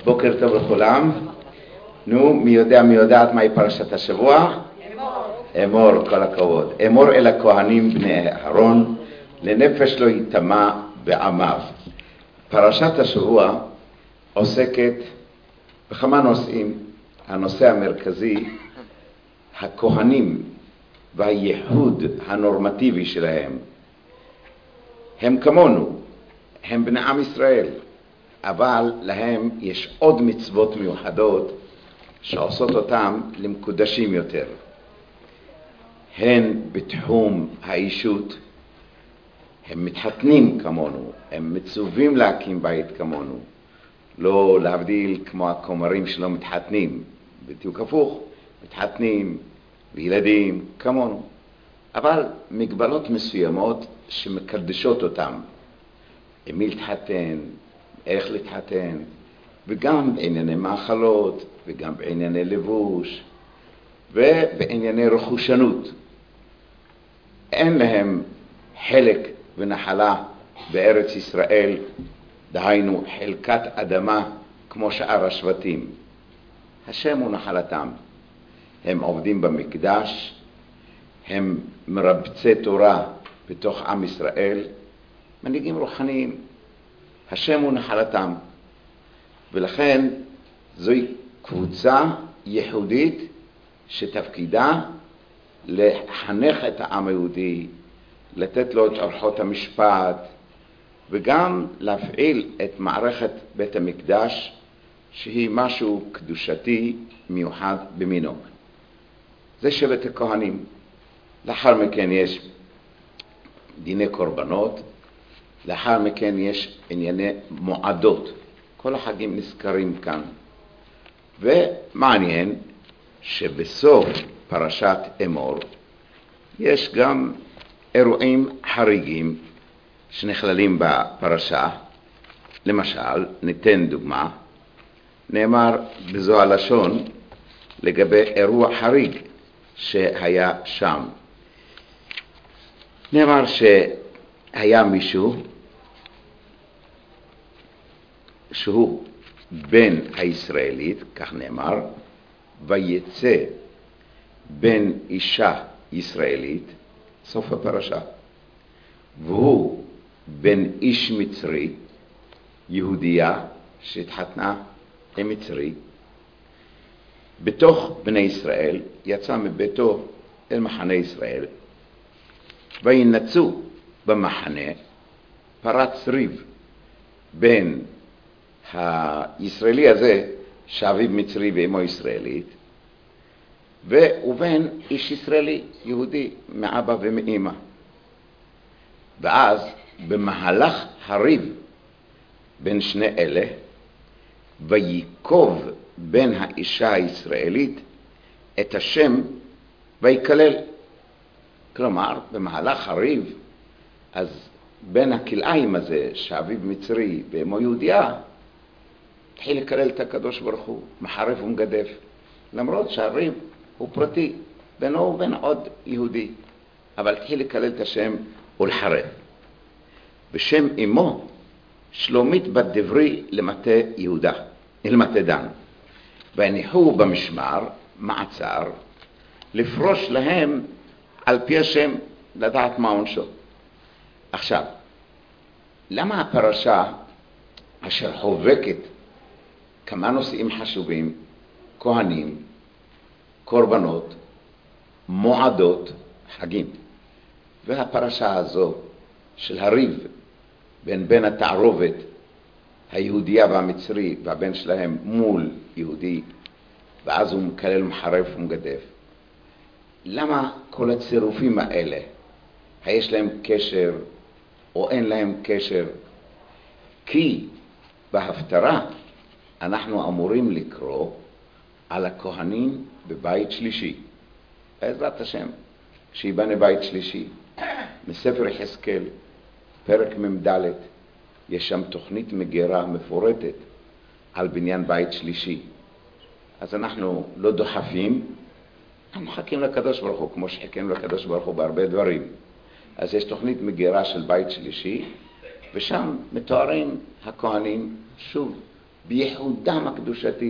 בוקר טוב לכולם. נו, מי יודעת מהי פרשת השבוע? אמור, כל הכבוד. אמור אל הכהנים בני אהרון, לנפש לא יטמע בעמיו. פרשת השבוע עוסקת בכמה נושאים. הנושא המרכזי, הכהנים והייחוד הנורמטיבי שלהם. הם כמונו, הם בני עם ישראל, אבל להם יש עוד מצוות מיוחדות שעושות אותם למקודשים יותר. הן בתחום האישות, הם מתחתנים כמונו, הם מצווים להקים בית כמונו, לא להבדיל כמו הכומרים שלא מתחתנים, בדיוק הפוך, מתחתנים וילדים כמונו, אבל מגבלות מסוימות שמקדשות אותם, עם מי להתחתן, איך להתחתן, וגם בענייני מאכלות, וגם בענייני לבוש, ובענייני רכושנות. אין להם חלק ונחלה בארץ ישראל, דהיינו חלקת אדמה כמו שאר השבטים. השם הוא נחלתם. הם עובדים במקדש, הם מרבצי תורה בתוך עם ישראל, מנהיגים רוחניים. השם הוא נחלתם. ולכן זוהי קבוצה ייחודית שתפקידה לחנך את העם היהודי, לתת לו את אורחות המשפט, וגם להפעיל את מערכת בית המקדש, שהיא משהו קדושתי מיוחד במינו. זה שבט הכהנים. לאחר מכן יש דיני קורבנות, לאחר מכן יש ענייני מועדות. כל החגים נזכרים כאן. ומעניין שבסוף פרשת אמור יש גם אירועים חריגים שנכללים בפרשה. למשל, ניתן דוגמה, נאמר בזו הלשון לגבי אירוע חריג שהיה שם. נאמר שהיה מישהו שהוא בן הישראלית, כך נאמר, ויצא בן אישה ישראלית, סוף הפרשה, והוא בן איש מצרי, יהודייה שהתחתנה עם מצרי. בתוך בני ישראל יצא מביתו אל מחנה ישראל, וינצו במחנה, פרץ ריב בין הישראלי הזה שאביו מצרי ואמו ישראלית, ובין איש ישראלי יהודי מאבא ומאמא. ואז במהלך הריב בין שני אלה, ויקוב בין האישה הישראלית את השם ויקלל. כלומר, במהלך הריב, אז בין הכלאיים הזה שאביו מצרי ואמו יהודייה, התחיל לקלל את הקדוש ברוך הוא, מחרף ומגדף, למרות שהריב הוא פרטי, בינו ובין עוד יהודי, אבל התחיל לקלל את השם ולחרף. בשם אמו, שלומית בת דברי למטה יהודה, למטה דן, והניחו במשמר, מעצר, לפרוש להם על פי השם, לדעת מה עונשו. עכשיו, למה הפרשה אשר חובקת כמה נושאים חשובים, כהנים, קורבנות, מועדות, חגים, והפרשה הזו של הריב בין התערובת היהודייה והמצרי והבן שלהם מול יהודי, ואז הוא מקלל מחרף ומגדף. למה כל הצירופים האלה, יש להם קשר או אין להם קשר? כי בהפטרה אנחנו אמורים לקרוא על הכהנים בבית שלישי, בעזרת השם, שיבנה בית שלישי. מספר יחזקאל, פרק ממד', יש שם תוכנית מגירה מפורטת על בניין בית שלישי. אז אנחנו לא דוחפים, אנחנו מחכים לקדוש ברוך הוא, כמו שחיכינו לקדוש ברוך הוא בהרבה דברים. אז יש תוכנית מגירה של בית שלישי, ושם מתוארים הכהנים שוב בייחודם הקדושתי.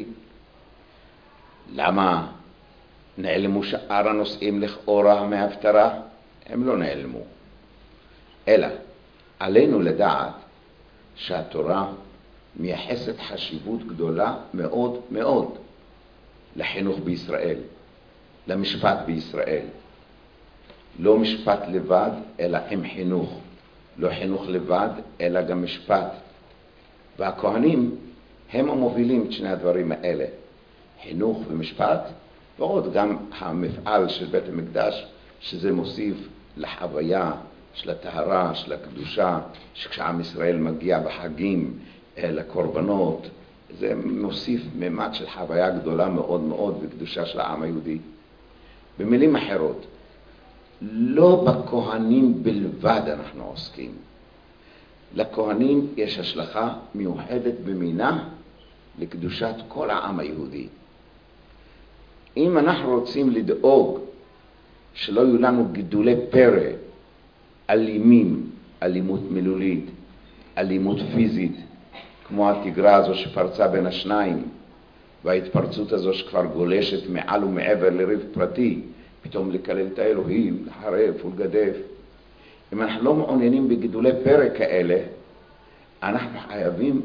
למה נעלמו שאר הנושאים לכאורה מההפטרה? הם לא נעלמו. אלא עלינו לדעת שהתורה מייחסת חשיבות גדולה מאוד מאוד לחינוך בישראל, למשפט בישראל. לא משפט לבד, אלא עם חינוך. לא חינוך לבד, אלא גם משפט. והכהנים הם המובילים את שני הדברים האלה, חינוך ומשפט, ועוד גם המפעל של בית המקדש, שזה מוסיף לחוויה של הטהרה, של הקדושה, שכשעם ישראל מגיע בחגים לקורבנות, זה מוסיף ממד של חוויה גדולה מאוד מאוד בקדושה של העם היהודי. במילים אחרות, לא בכהנים בלבד אנחנו עוסקים. לכהנים יש השלכה מיוחדת במינה לקדושת כל העם היהודי. אם אנחנו רוצים לדאוג שלא יהיו לנו גידולי פרא, אלימים, אלימות מילולית, אלימות פיזית, כמו התגרה הזו שפרצה בין השניים, וההתפרצות הזו שכבר גולשת מעל ומעבר לריב פרטי, פתאום לקלל את האלוהים, לחרף ולגדף. אם אנחנו לא מעוניינים בגידולי פרא כאלה, אנחנו חייבים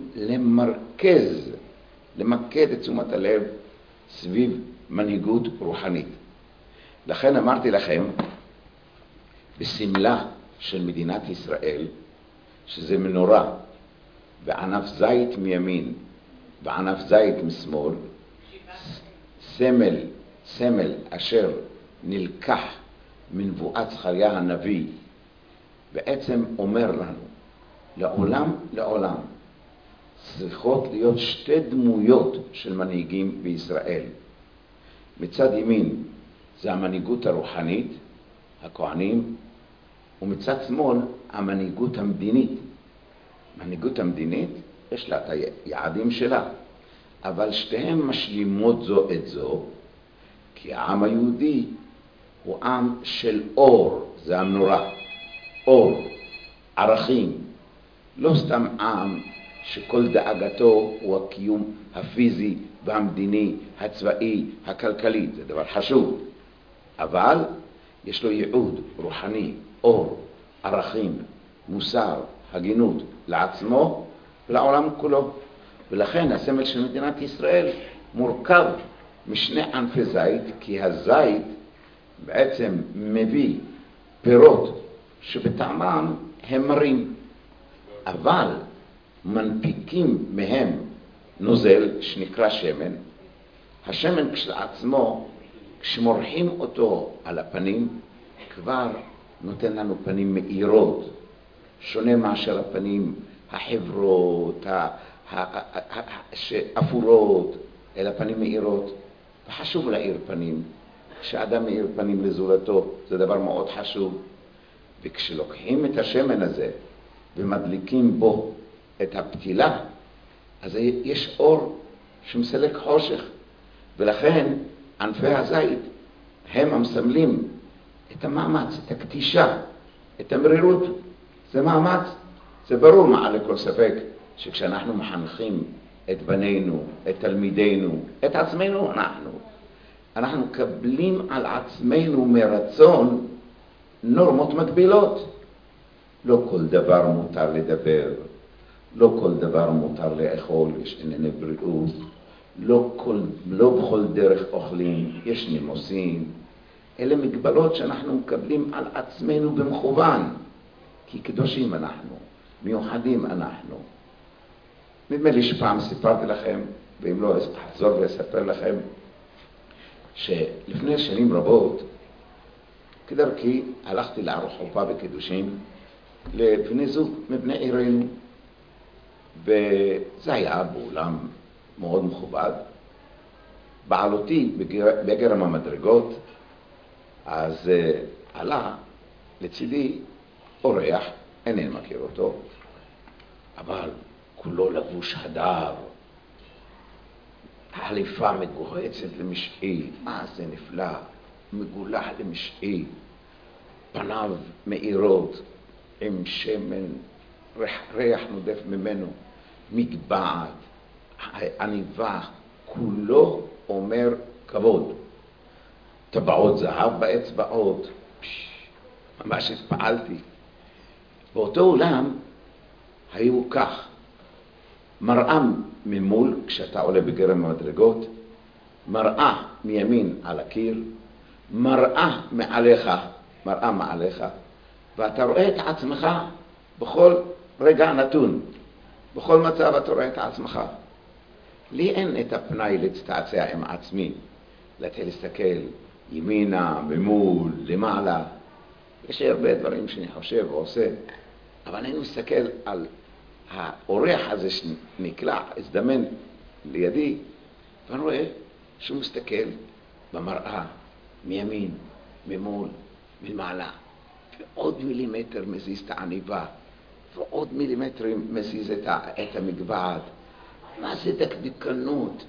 למקד את תשומת הלב סביב מנהיגות רוחנית. לכן אמרתי לכם, בסמלה של מדינת ישראל, שזה מנורה, בענף זית מימין, בענף זית משמאל, סמל אשר נלקח מנבואת זכריה הנביא, בעצם אומר לנו, לעולם, צריכות להיות שתי דמויות של מנהיגים בישראל. מצד ימין זה המנהיגות הרוחנית, הכהנים, ומצד שמאל המנהיגות המדינית. המנהיגות המדינית יש לה את היעדים שלה, אבל שתיהן משלימות זו את זו, כי העם היהודי הוא עם של אור, זה המנורה, אור, ערכים, לא סתם עם שכל דאגתו הוא הקיום הפיזי והמדיני, הצבאי, הכלכלי, זה דבר חשוב, אבל יש לו ייעוד רוחני, אור, ערכים, מוסר, הגינות לעצמו ולעולם כולו. ולכן הסמל של מדינת ישראל מורכב משני ענפי זית, כי הזית בעצם מביא פירות שבטעמם הם מרים, אבל מנפיקים מהם נוזל שנקרא שמן. השמן כשלעצמו, כשמורחים אותו על הפנים, כבר נותן לנו פנים מאירות, שונה מאשר הפנים החברות, אפורות, אלא פנים מאירות. וחשוב להאיר פנים. כשאדם מאיר פנים לזולתו, זה דבר מאוד חשוב. וכשלוקחים את השמן הזה ומדליקים בו את הפתילה, אז יש אור שמסלק חושך. ולכן ענפי הזית הם המסמלים את המאמץ, את הקטישה, את המרירות. זה מאמץ. זה ברור מעל לכל ספק שכשאנחנו מחנכים את בנינו, את תלמידינו, את עצמנו אנחנו מקבלים על עצמנו מרצון נורמות מקבילות. לא כל דבר מותר לדבר, לא כל דבר מותר לאכול, יש ענייני בריאות, לא בכל דרך אוכלים, יש נימוסים. אלה מגבלות שאנחנו מקבלים על עצמנו במכוון, כי קדושים אנחנו, מיוחדים אנחנו. נדמה לי שפעם סיפרתי לכם, ואם לא אחזור ואספר לכם, שלפני שנים רבות, כדרכי, הלכתי לערוך חופה בקידושים לבני זוג מבני עירנו, וזה היה באולם מאוד מכובד. בעלותי בגרם המדרגות, אז עלה לצידי אורח, אינני מכיר אותו, אבל כולו לבוש הדר, החליפה מגוהצת למשעי, מה זה נפלא, מגולח למשעי, פניו מאירות עם שמן, ריח נודף ממנו, מגבעת, העניבה כולו אומר כבוד. טבעות זהב באצבעות, ממש התפעלתי. באותו עולם היו כך, מראה ממול כשאתה עולה בגרם המדרגות, מראה מימין על הקיר, מראה מעליך, ואתה רואה את עצמך בכל רגע נתון, בכל מצב אתה רואה את עצמך. לי אין את הפנאי להצטעצע עם עצמי, להתחיל להסתכל ימינה, ממול, למעלה. יש הרבה דברים שאני חושב ועושה, אבל אני מסתכל על האורח הזה שנקלע, הזדמן לידי, ואני רואה שהוא מסתכל במראה, מימין, ממול, מלמעלה, ועוד מילימטר מזיז את העניבה, ועוד מילימטרים מזיז את המגבעת. מה זה דקדקנות?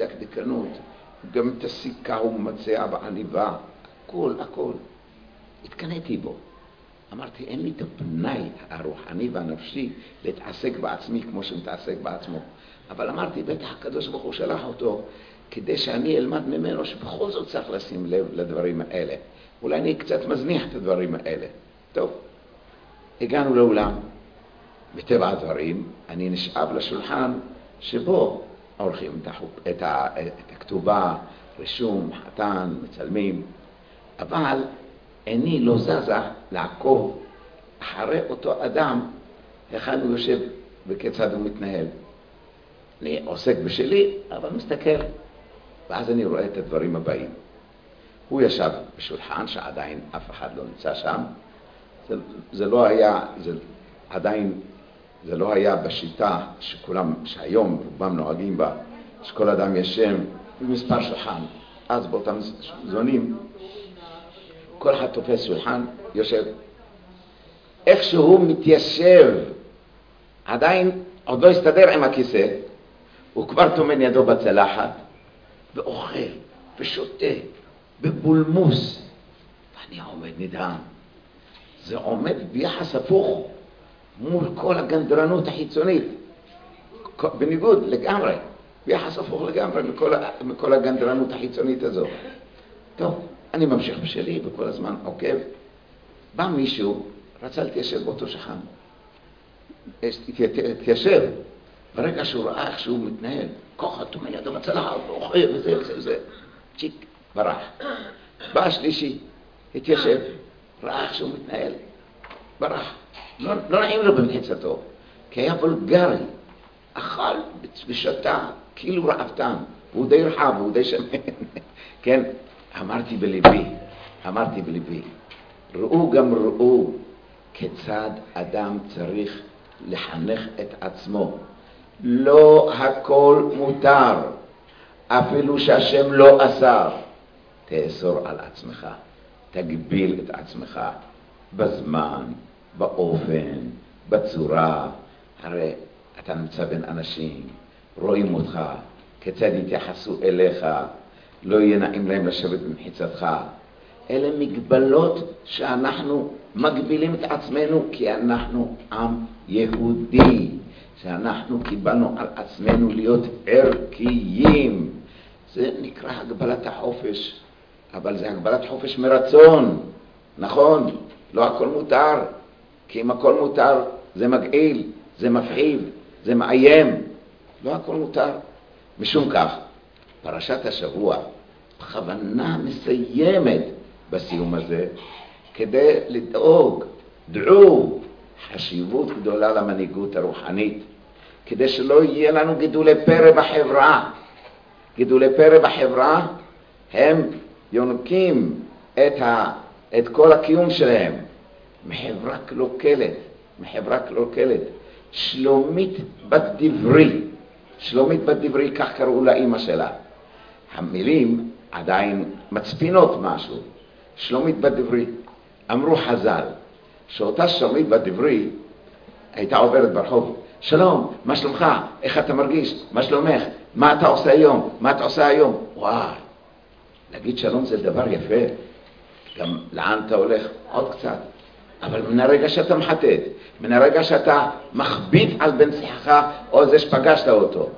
גם את הסיכה הוא מצע בעניבה, הכל. התקניתי בו. אמרתי, אין לי את הפנאי הרוחני והנפשי להתעסק בעצמי כמו שמתעסק בעצמו. אבל אמרתי, בטח הקדוש ברוך הוא שלח אותו כדי שאני אלמד ממנו שבכל זאת צריך לשים לב לדברים האלה. אולי אני קצת מזניח את הדברים האלה. טוב, הגענו לאולם. בטבע הדברים, אני נשאב לשולחן שבו עורכים את הכתובה, רישום, חתן, מצלמים, אבל עיני לא זזה לעקוב אחרי אותו אדם, היכן הוא יושב וכיצד הוא מתנהל. אני עוסק בשלי, אבל מסתכל, ואז אני רואה את הדברים הבאים. הוא ישב בשולחן שעדיין אף אחד לא נמצא שם. זה לא היה בשיטה שהיום רובם נוהגים בה, שכל אדם יש שם במספר שולחן. אז באותם זונים, כל אחד תופס שולחן, יושב. איך שהוא מתיישב, עדיין עוד לא הסתדר עם הכיסא, הוא כבר תומן ידו בצלחת, ואוכל, ושותה, בבולמוס. ואני עומד נדהם. זה עומד ביחס הפוך מול כל הגנדרנות החיצונית. בניגוד לגמרי, ביחס הפוך לגמרי מכל הגנדרנות החיצונית הזו. טוב, אני ממשיך בשלי וכל הזמן עוקב. בא מישהו, רצה להתיישב באותו שולחן. התיישב. ברגע שהוא ראה איך שהוא מתנהל, ככה תומן ידו בצלחת, ואוכל וזה. צ'יק, ברח. בא השלישי, התיישב, ראה איך שהוא מתנהל, ברח. לא נעים לו במחיצתו, כי היה וולגרי, אכל ושתה, כאילו רעבתן, והוא די רחב, והוא די שמן. כן, אמרתי בליבי, ראו כיצד אדם צריך לחנך את עצמו. לא הכל מותר, אפילו שהשם לא אסר. תאסור על עצמך, תגביל את עצמך בזמן, באופן, בצורה. הרי אתה נמצא בין אנשים, רואים אותך, כיצד יתייחסו אליך, לא יהיה נעים להם לשבת במחיצתך. אלה מגבלות שאנחנו מגבילים את עצמנו, כי אנחנו עם יהודי, שאנחנו קיבלנו על עצמנו להיות ערכיים. זה נקרא הגבלת החופש, אבל זה הגבלת חופש מרצון, נכון? לא הכל מותר, כי אם הכל מותר זה מגעיל, זה מפחיד, זה מאיים. לא הכל מותר. משום כך, פרשת השבוע בכוונה מסיימת בסיום הזה כדי לדאוג, דעו, חשיבות גדולה למנהיגות הרוחנית, כדי שלא יהיה לנו גידולי פרא בחברה. גידולי פרא בחברה הם יונקים את כל הקיום שלהם מחברה קלוקלת. שלומית בת דברי, כך קראו לאמא שלה. המילים עדיין מצפינות משהו. שלומית בת דברי. אמרו חז"ל שאותה שלומית בת דברי הייתה עוברת ברחוב. שלום, מה שלומך? איך אתה מרגיש? מה שלומך? מה אתה עושה היום? וואי, להגיד שלום זה דבר יפה. גם לאן אתה הולך? עוד קצת. אבל מן הרגע שאתה מחטט, מן הרגע שאתה מכביד על בן שיחך או זה שפגשת אותו,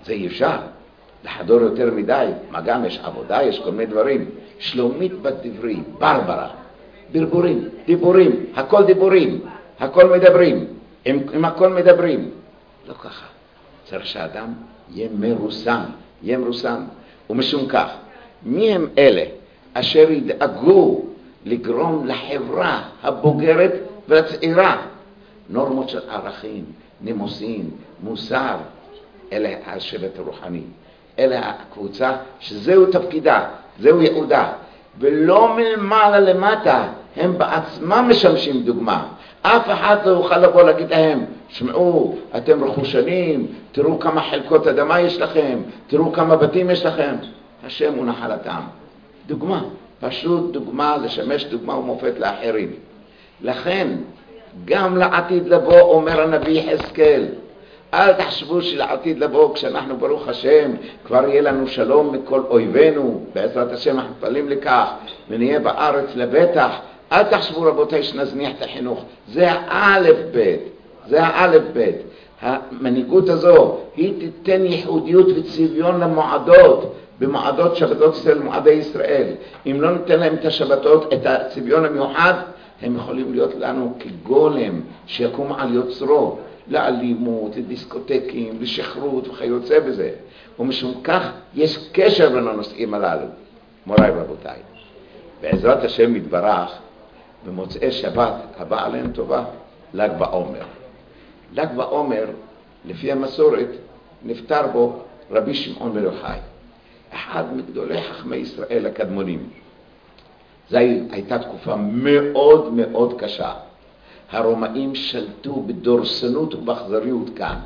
זה אי אפשר. לחדור יותר מדי, מה גם יש עבודה, יש כל מיני דברים. שלומית בת דברי, ברברה, ברבורים, דיבורים, הכל דיבורים, הכל מדברים, עם הכל מדברים. לא ככה. צריך שהאדם יהיה מרוסן, ומשום כך, מי הם אלה אשר ידאגו לגרום לחברה הבוגרת והצעירה נורמות של ערכים, נימוסין, מוסר? אלה השבט הרוחני, אלה הקבוצה שזהו תפקידה, זהו ייעודה, ולא מלמעלה למטה, הם בעצמם משמשים דוגמה. אף אחד לא יוכל לבוא להגיד להם, שמעו, אתם רכושנים, תראו כמה חלקות אדמה יש לכם, תראו כמה בתים יש לכם. השם הוא נחלתם. דוגמה, פשוט דוגמה, לשמש דוגמה ומופת לאחרים. לכן, גם לעתיד לבוא אומר הנביא יחזקאל, אל תחשבו שלעתיד לבוא, כשאנחנו ברוך השם, כבר יהיה לנו שלום מכל אויבינו, בעזרת השם אנחנו מתפללים לכך, ונהיה בארץ לבטח. אל תחשבו רבותיי שנזניח את החינוך, זה האלף בית, זה האלף בית. המנהיגות הזו, היא תיתן ייחודיות וצביון למועדות, במועדות שבתות ישראל, מועדי ישראל. אם לא ניתן להם את השבתות, את הצביון המיוחד, הם יכולים להיות לנו כגולם שיקום על יוצרו, לאלימות, לדיסקוטקים, לשחרות וכיוצא בזה. ומשום כך יש קשר בין הנושאים הללו. מוריי ורבותיי, בעזרת השם יתברך, במוצאי שבת הבא עליהם טובה, ל"ג בעומר. ל"ג בעומר, לפי המסורת, נפטר בו רבי שמעון בר יוחאי, אחד מגדולי חכמי ישראל הקדמונים. זו הייתה תקופה מאוד מאוד קשה. הרומאים שלטו בדורסנות ובאכזריות כאן,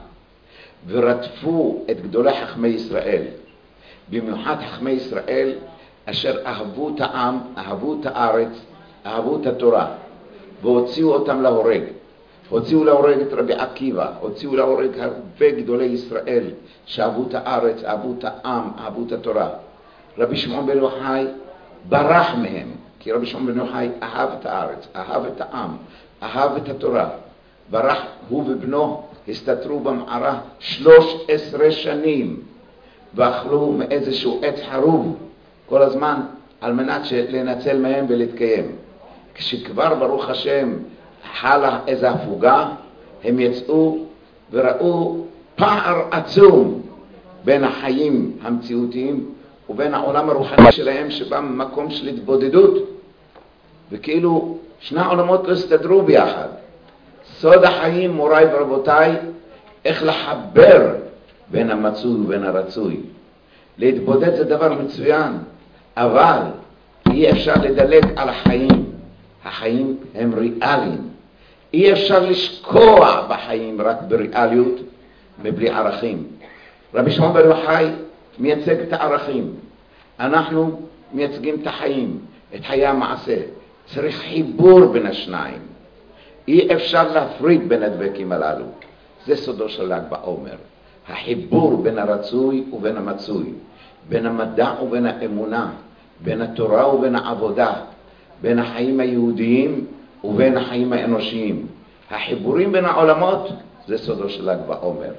ורדפו את גדולי חכמי ישראל, במיוחד חכמי ישראל אשר אהבו את העם, אהבו את הארץ, אהבו את התורה, והוציאו אותם להורג. הוציאו להורג את רבי עקיבא, הוציאו להורג הרבה גדולי ישראל שאהבו את הארץ, אהבו את העם, אהבו את התורה. רבי שמעון בן יוחאי ברח מהם, כי רבי שמעון בן יוחאי אהב את הארץ, אהב את העם, אהב את התורה. ברח, הוא ובנו הסתתרו במערה 13 שנים, ואכלו מאיזשהו עץ חרוב כל הזמן על מנת לנצל מהם ולהתקיים. כשכבר ברוך השם חלה איזו הפוגה, הם יצאו וראו פער עצום בין החיים המציאותיים ובין העולם הרוחני שלהם, שבא ממקום של התבודדות, וכאילו שני העולמות לא הסתדרו ביחד. סוד החיים, מוריי ורבותיי, איך לחבר בין המצוי ובין הרצוי. להתבודד זה דבר מצוין, אבל אי אפשר לדלג על החיים. החיים הם ריאליים. אי אפשר לשקוע בחיים רק בריאליות מבלי ערכים. רבי שמעון בר יוחאי מייצג את הערכים. אנחנו מייצגים את החיים, את חיי המעשה. צריך חיבור בין השניים. אי אפשר להפריד בין הדבקים הללו. זה סודו של ל"ג בעומר. החיבור בין הרצוי ובין המצוי, בין המדע ובין האמונה, בין התורה ובין העבודה, בין החיים היהודיים ובין החיים האנושיים. החיבורים בין העולמות זה סודו של ל"ג בעומר.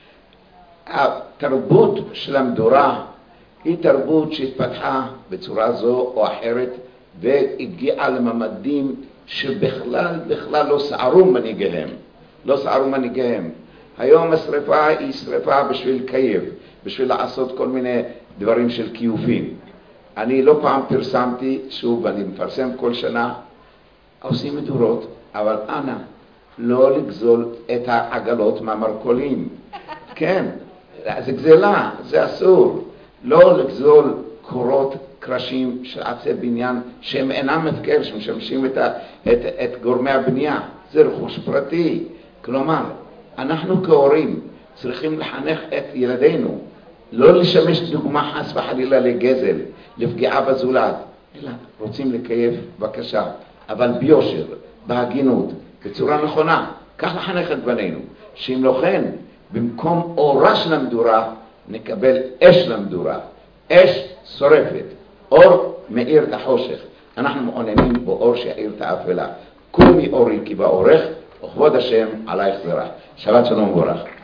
התרבות של המדורה היא תרבות שהתפתחה בצורה זו או אחרת, והגיעה לממדים שבכלל לא סערו מנהיגיהם. לא סערו מנהיגיהם. היום השריפה היא שריפה בשביל קייב, בשביל לעשות כל מיני דברים של קיופים. אני לא פעם פרסמתי, שוב אני מפרסם כל שנה, עושים מדורות, אבל אנא, לא לגזול את העגלות מהמרקולים. כן, זה גזלה, זה אסור. לא לגזול קורות קרשים של עצי בניין שהם אינם הפקר, שמשמשים את גורמי הבנייה. זה רכוש פרטי. כלומר, אנחנו כהורים צריכים לחנך את ילדינו, לא לשמש דוגמה חס וחלילה לגזל, לפגיעה בזולת, אלא רוצים לקייב בבקשה, אבל ביושר, בהגינות, בצורה נכונה. כך לחנך את בנינו, שאם לא כן, במקום אורה של המדורה, נקבל אש למדורה, אש שורפת, אור מאיר את החושך. אנחנו מעוניינים באור שיאיר את האפלה. קומי אורי כי באורך, וכבוד השם עלייך זרח. שבת שלום וברך.